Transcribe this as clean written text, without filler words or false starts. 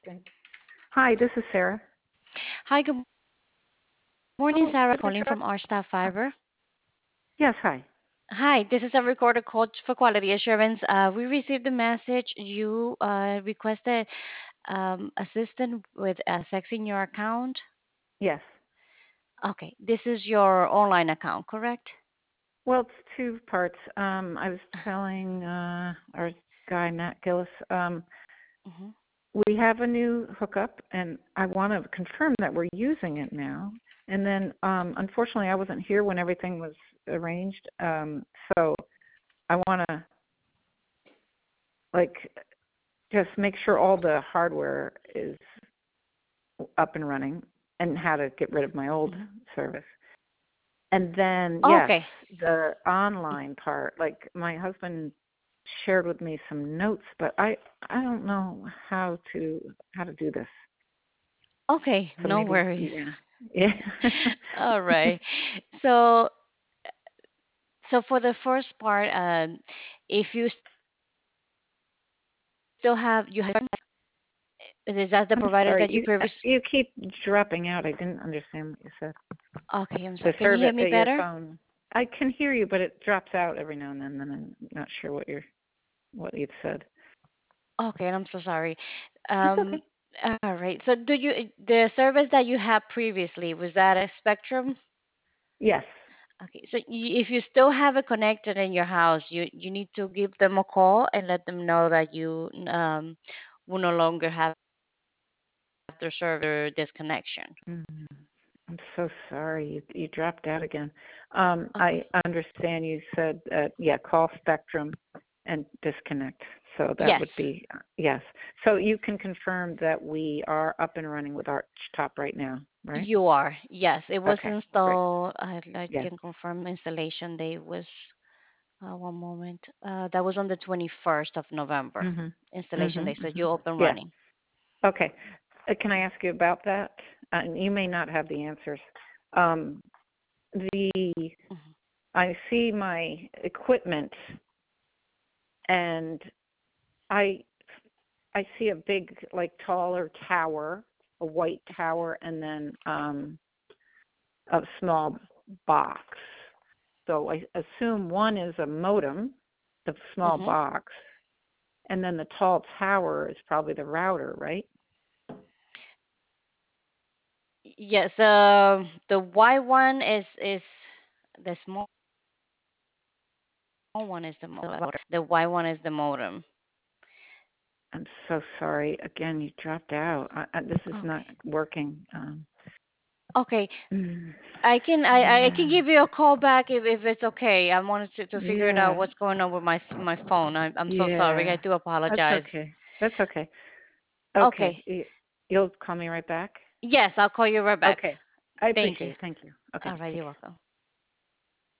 Thank Hi, this is Sarah. Hi, good morning, Oh, Sarah, did I calling try? from our staff fiber. Yes, hi. Hi, this is a recorded call for quality assurance. We received a message. You requested assistance with accessing your account. Yes. Okay, this is your online account, correct? Well, it's two parts. I was telling our guy Matt Gillis, Hmm. we have a new hookup, and I want to confirm that we're using it now. And then, unfortunately, I wasn't here when everything was arranged, so I want to like just make sure all the hardware is up and running, and how to get rid of my old Hmm. service. And then, yes, Okay. the online part, like my husband shared with me some notes, but I don't know how to do this. Okay, So no maybe, worries. yeah. Yeah. All right. So, so for the first part, if you still have you have is that the I'm provider sorry. that you previously? You keep dropping out. I didn't understand what you said. Okay, I'm The sorry. Can you service, hear me your better? phone. I can hear you, but it drops out every now and then, and I'm not sure what you've said. Okay, I'm so sorry. It's okay. Um, all right. So the service that you had previously, was that a Spectrum? Yes. Okay, so if you still have it connected in your house, you need to give them a call and let them know that you will no longer have their server disconnection. Mm. I'm so sorry. You dropped out again. Okay. I understand you said, yeah, call Spectrum and disconnect. So that would Yes, be, yes. So you can confirm that we are up and running with Archtop right now, right? you are. Yes, it was Okay, great. installed. I Yes. can confirm installation date was one moment. That was on the 21st of November, Mhm. installation Mhm. day. So Mhm. you open Yeah. running. Okay. Can I ask you about that? You may not have the answers. Um, the Mhm. I see my equipment, and I I see a big, like, taller tower, a white tower, and then a small box. So I assume one is a modem, the small Mhm. box, and then the tall tower is probably the router, right? Yes, the white one is the small one is the modem. The white one is the modem. I'm so sorry. Again, you dropped out. This is not Okay. working. Okay. Mm, I can yeah, give you a call back if it's okay. I wanted to figure it out yeah, what's going on with my phone. I'm so sorry. I yeah. do That's apologize. okay. That's okay. Okay, Okay. you'll call me right back? Yes, I'll call you right back. Okay. I Thank appreciate you. it. Thank you. Okay, All right, take you're care. welcome.